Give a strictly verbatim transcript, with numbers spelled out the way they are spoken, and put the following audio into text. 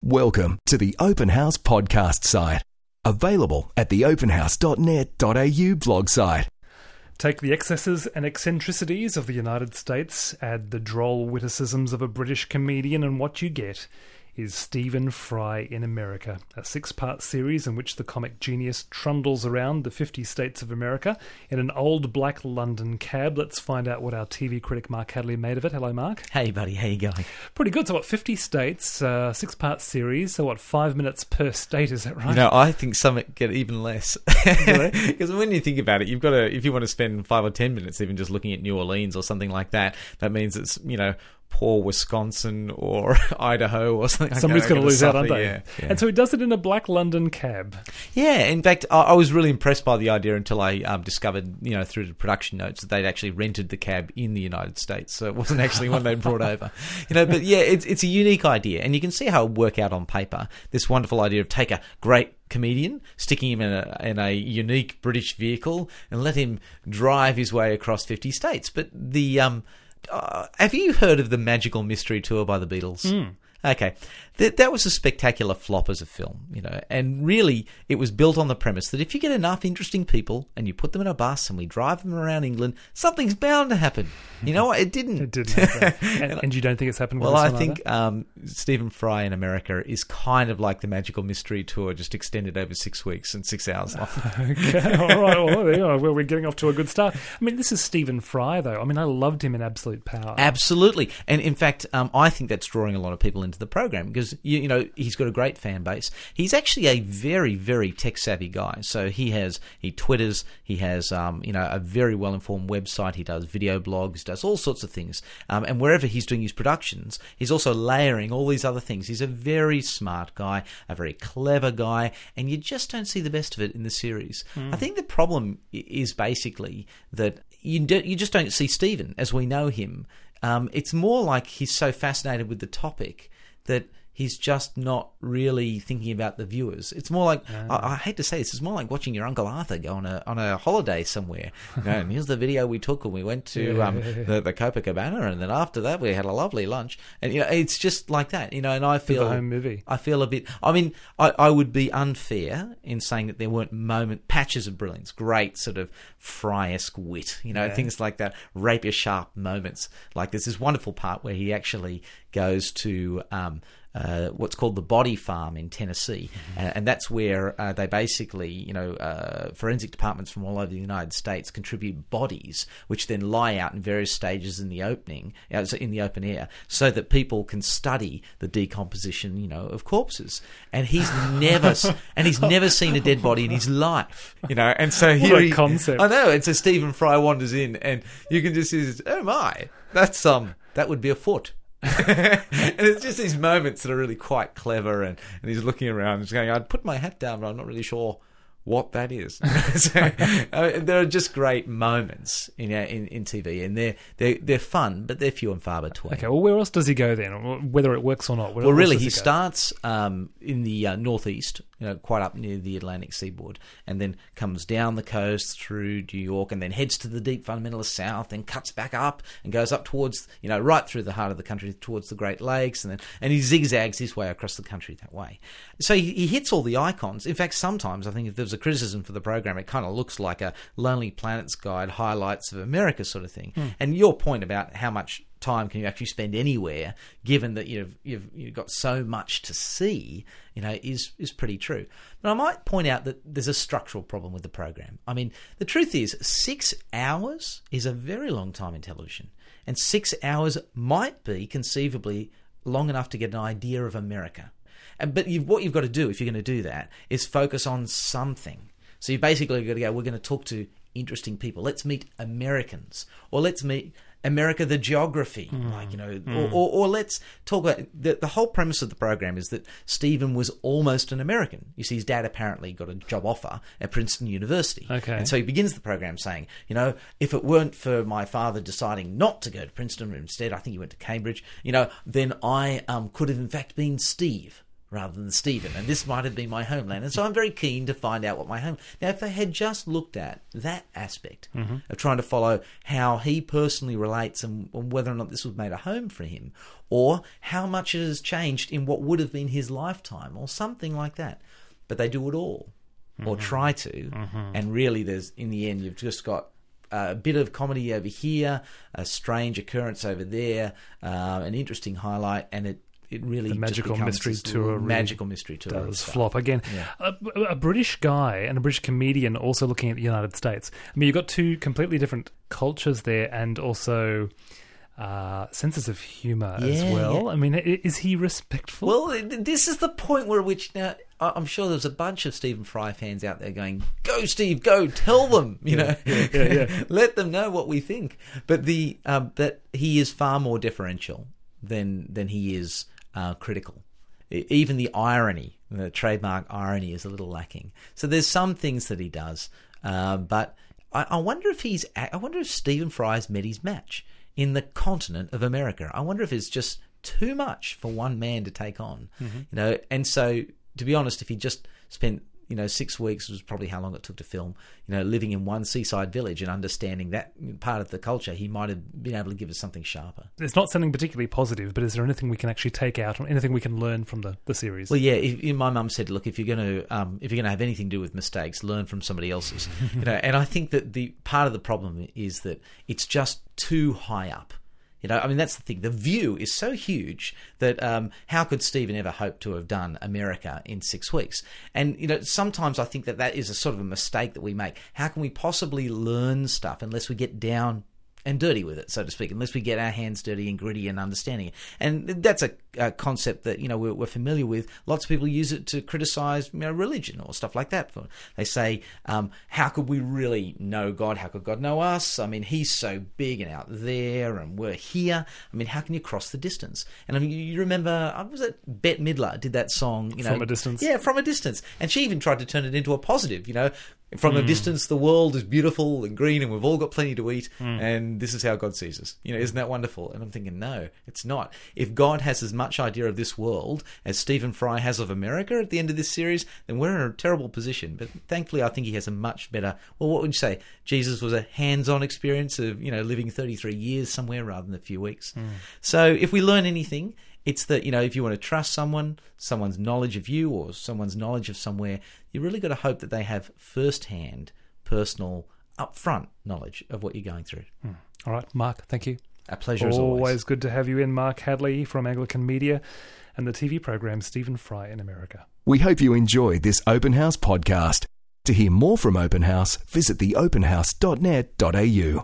Welcome to the Open House podcast site. Available at the open house dot net dot a u blog site. Take the excesses and eccentricities of the United States, add the droll witticisms of a British comedian, and what you get is Stephen Fry in America, a six-part series in which the comic genius trundles around the fifty states of America in an old black London cab. Let's find out what our T V critic Mark Hadley made of it. Hello, Mark. Hey, buddy. How you going? Pretty good. So what, fifty states, uh, six-part series, so what, five minutes per state, is that right? You know, I think some get even less. Because when you think about it, you've got to, if you want to spend five or ten minutes even just looking at New Orleans or something like that, that means it's, you know, poor Wisconsin or Idaho or something like Somebody's that. going to lose suffer, out, aren't they? Yeah, yeah. And so he does it in a black London cab. Yeah, in fact, I, I was really impressed by the idea until I um, discovered, you know, through the production notes that they'd actually rented the cab in the United States, so it wasn't actually one they brought over. You know, but yeah, it's it's a unique idea, and you can see how it would work out on paper. This wonderful idea of take a great comedian, sticking him in a in a unique British vehicle, and let him drive his way across fifty states. But the um. Uh, have you heard of the Magical Mystery Tour by the Beatles? Mm. Okay. That, that was a spectacular flop as a film, you know, and really it was built on the premise that if you get enough interesting people and you put them in a bus and we drive them around England, something's bound to happen. You know what? It didn't. It didn't happen. and, and you don't think it's happened with Well, this I one think either? um, Stephen Fry in America is kind of like the Magical Mystery Tour, just extended over six weeks and six hours long. Okay, all right. Well, there you are. Well, we're getting off to a good start. I mean, this is Stephen Fry, though. I mean, I loved him in Absolute Power. Absolutely. And in fact, um, I think that's drawing a lot of people into the program because, you, you know, he's got a great fan base. He's actually a very, very tech-savvy guy. So he has, he Twitters, he has, um, you know, a very well-informed website. He does video blogs, does all sorts of things. Um, and wherever he's doing his productions, he's also layering all these other things. He's a very smart guy, a very clever guy, and you just don't see the best of it in the series. Mm. I think the problem is basically that you, do, you just don't see Stephen as we know him. Um, it's more like he's so fascinated with the topic that he's just not really thinking about the viewers. It's more like, uh, I, I hate to say this, it's more like watching your Uncle Arthur go on a on a holiday somewhere. You know, and here's the video we took when we went to yeah, um, yeah, yeah. the, the Copacabana, and then after that we had a lovely lunch. And you know, it's just like that. You know, and I feel a home movie. I feel a bit. I mean, I, I would be unfair in saying that there weren't moment patches of brilliance, great sort of Fry-esque wit. You know, yeah. things like that, rapier sharp moments. Like there's this wonderful part where he actually goes to. Um, Uh, what's called the Body Farm in Tennessee, mm-hmm. and, and that's where uh, they basically, you know, uh, forensic departments from all over the United States contribute bodies, which then lie out in various stages in the opening, uh, in the open air, so that people can study the decomposition, you know, of corpses. And he's never, and he's never seen a dead body in his life, you know. And so here what a he, concept! I know. And so Stephen Fry wanders in, and you can just see, oh my, that's um, that would be a foot. And it's just these moments that are really quite clever, and, and he's looking around and he's going, I'd put my hat down, but I'm not really sure what that is. So, uh, there are just great moments in, uh, in in T V, and they're they're they're fun, but they're few and far between. Okay, well, where else does he go then? Whether it works or not? Where Well, else really, does he go? starts um, in the uh, northeast, you know, quite up near the Atlantic seaboard, and then comes down the coast through New York, and then heads to the deep fundamentalist south, and cuts back up and goes up towards, you know, right through the heart of the country towards the Great Lakes, and then and he zigzags his way across the country that way. So he, he hits all the icons. In fact, sometimes I think if there was a criticism for the program, it kind of looks like a Lonely Planets Guide highlights of America sort of thing. Mm. And your point about how much time can you actually spend anywhere, given that you've you've you've got so much to see, you know, is is pretty true. But I might point out that there's a structural problem with the program. I mean, the truth is, six hours is a very long time in television, and six hours might be conceivably long enough to get an idea of America. And but you've, what you've got to do if you're going to do that is focus on something. So you've basically got to go, we're going to talk to interesting people. Let's meet Americans, or let's meet America, the geography, mm. like, you know, mm. or, or, or let's talk about the, the whole premise of the program is that Stephen was almost an American. You see, his dad apparently got a job offer at Princeton University. Okay. And so he begins the program saying, you know, if it weren't for my father deciding not to go to Princeton, instead, I think he went to Cambridge, you know, then I um, could have in fact been Steve. rather than Stephen, and this might have been my homeland. And so I'm very keen to find out what my home... Now, if they had just looked at that aspect mm-hmm. of trying to follow how he personally relates and, and whether or not this was made a home for him, or how much it has changed in what would have been his lifetime, or something like that. But they do it all, mm-hmm. or try to, mm-hmm. and really there's, in the end, you've just got a bit of comedy over here, a strange occurrence over there, uh, an interesting highlight, and it It really the magical mystery tour, magical mystery tour does flop again. Yeah. A, a British guy and a British comedian also looking at the United States. I mean, you've got two completely different cultures there, and also uh, senses of humour yeah, as well. Yeah. I mean, is he respectful? Well, this is the point where which now I'm sure there's a bunch of Stephen Fry fans out there going, "Go, Steve, go! Tell them, you yeah, know, yeah, yeah, yeah. let them know what we think." But the um, that he is far more deferential than than he is. Uh, critical. Even the irony, the trademark irony, is a little lacking. So there's some things that he does, uh, but I, I wonder if he's. I wonder if Stephen Fry's met his match in the continent of America. I wonder if it's just too much for one man to take on, mm-hmm. you know. And so, to be honest, if he just spent, you know, six weeks was probably how long it took to film, you know, living in one seaside village and understanding that part of the culture, he might have been able to give us something sharper. It's not something particularly positive, but is there anything we can actually take out, or anything we can learn from the, the series? Well, yeah, if, if my mum said, look, if you're going to um, if you're going to have anything to do with mistakes, learn from somebody else's. you know, and I think that the part of the problem is that it's just too high up. You know, I mean, that's the thing. The view is so huge that um, how could Stephen ever hope to have done America in six weeks? And, you know, sometimes I think that that is a sort of a mistake that we make. How can we possibly learn stuff unless we get down and dirty with it, so to speak, unless we get our hands dirty and gritty and understanding it? And that's a, a concept that, you know, we're, we're familiar with. Lots of people use it to criticize, you know, religion or stuff like that. They say, um, how could we really know God? How could God know us? I mean, he's so big and out there and we're here. I mean, how can you cross the distance? And I mean, you remember, was it Bette Midler did that song, you know, From a Distance? Yeah, From a Distance. And she even tried to turn it into a positive, you know. From a mm. distance, the world is beautiful and green and we've all got plenty to eat mm. and this is how God sees us. You know, isn't that wonderful? And I'm thinking, no, it's not. If God has as much idea of this world as Stephen Fry has of America at the end of this series, then we're in a terrible position. But thankfully, I think he has a much better, well, what would you say? Jesus was a hands-on experience of, you know, living thirty-three years somewhere rather than a few weeks. Mm. So if we learn anything, it's that, you know, if you want to trust someone, someone's knowledge of you or someone's knowledge of somewhere, you really got to hope that they have first-hand, personal, upfront knowledge of what you're going through. Hmm. All right, Mark, thank you. A pleasure as always. Always good to have you in, Mark Hadley from Anglican Media and the T V program Stephen Fry in America. We hope you enjoyed this Open House podcast. To hear more from Open House, visit the open house dot net dot a u.